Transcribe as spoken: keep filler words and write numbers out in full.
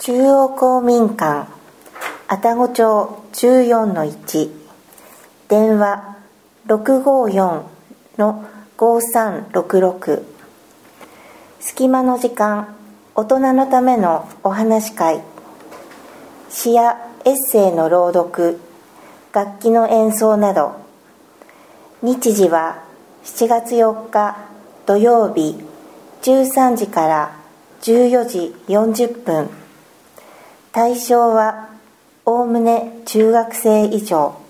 中央公民館愛宕町 じゅうよんのいち 電話 ろくごよんのごさんろくろく。隙間の時間、大人のためのお話し会。詩やエッセイの朗読、楽器の演奏など。日時はしちがつよっか土曜日じゅうさんじからじゅうよじよんじゅっぷん。対象はおおむね中学生以上。